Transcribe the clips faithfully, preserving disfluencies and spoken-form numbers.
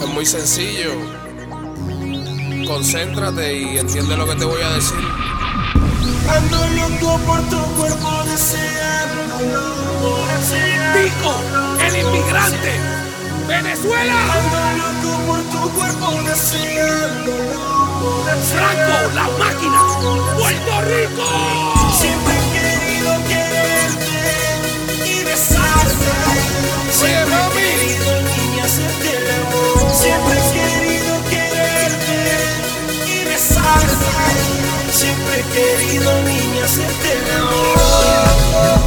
Es muy sencillo. Concéntrate y entiende lo que te voy a decir. Ando loco por tu cuerpo deseándolo. Pico, el inmigrante, Venezuela. Ando loco por tu cuerpo deseándolo. Franco, la máquina, Puerto Rico. Siempre he querido quererte y besarte. Siempre he querido, niña, hacerte el amor. Siempre he querido quererte y besarte. Siempre he querido, niña, hacerte el amor.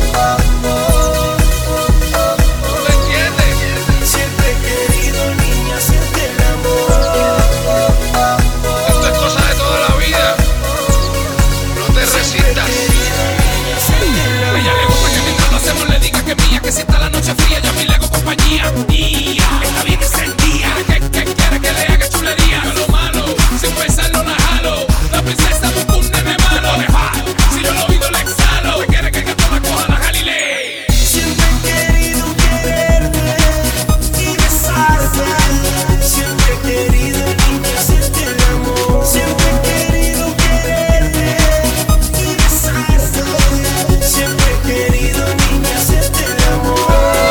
¿Tú me entiendes? Siempre he querido, niña, hacerte el amor. Esto es cosa de toda la vida. No te resistas. Ella le gusta que mientras lo hacemos le diga que es mía, que si está la noche fría yo a mí le hago compañía. Mía, está bien encendida, que, que quiere que le haga chulería. Yo lo malo, sin pensarlo la jalo. La princesa busca un nene malo. Si yo lo oído le exhalo. Se quiere que el gato la coja la Galilea. Siempre he querido quererte y besarte. Siempre he querido, niña, hacerte el amor. Siempre he querido quererte y besarte. Siempre he querido, niña, hacerte el amor.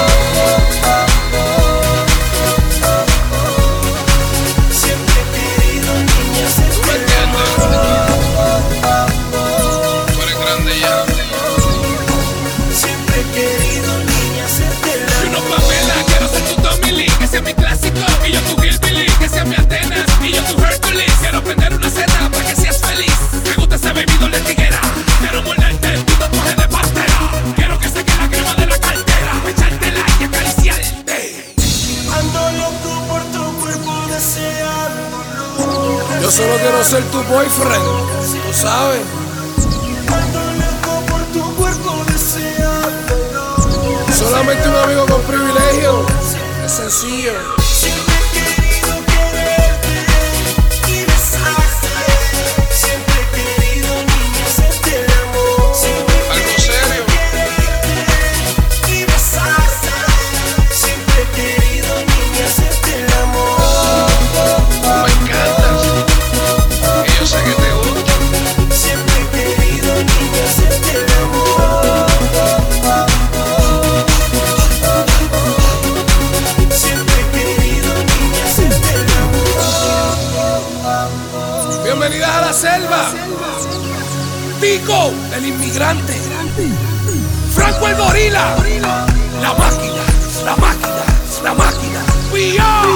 Siempre he querido, niña, hacerte ¿Me el entiendes? amor. Tú eres grande ya. Siempre he querido, niña, hacerte el Y amor. unos papelas, quiero ser tu Tommy Lee, que sea mi clásico. Y yo tu Hillbilly, que sea mi Atenas. Y yo tu Hercules, quiero prender una cena para que seas feliz. Me gusta ese bebido de tiguera. Quiero morderte tu tatuaje de pastera. Quiero que saque la crema de la cartera, echártela y acariciarte. Ando loco por tu cuerpo deseándolo. Yo solo quiero ser tu boyfriend. Tú sabes. Ando loco por tu cuerpo deseándolo. Solamente un amigo con privilegio. Es sencillo. Siempre he querido quererte y besarte. Siempre he querido, niña, hacerte el amor. Siempre he Algo serio. querido y besarte. Siempre he querido, niña, hacerte el amor. Tú me encantas. Y yo sé que te gusta. Siempre he querido, niña, hacerte el amor. Siempre he querido, niña, hacerte el amor. Bienvenidas a la selva. Pico, el inmigrante, Franco el gorila, la máquina, la máquina, la máquina. We are